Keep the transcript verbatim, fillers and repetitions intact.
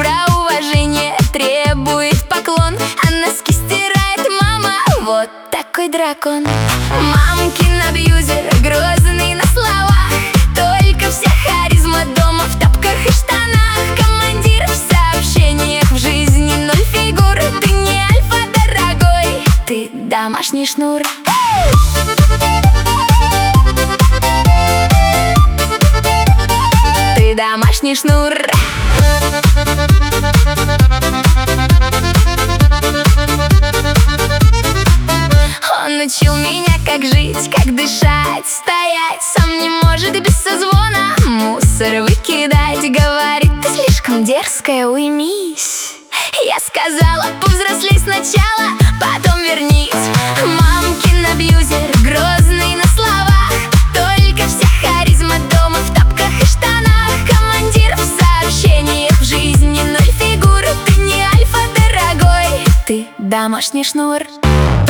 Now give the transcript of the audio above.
про уважение требует поклон, а носки стирает мама, вот такой дракон. Мамкин абьюзер, грозный на словах, только вся харизма дома в тапках и штанах. Командир в сообщениях, в жизни ноль фигур. Ты не альфа, дорогой, ты домашний шнур. Ты домашний шнур. Он учил меня, как жить, как дышать, стоять. Сам не может без созвона мусор выкидать. Говорит, ты слишком дерзкая, уймись. Я сказала, повзрослей сначала, потом вернись. Мамкин абьюзер, грозный на словах, только вся харизма дома в тапках и штанах. Командир в сообщениях, в жизни ноль фигур. Ты не альфа, дорогой, ты домашний шнур.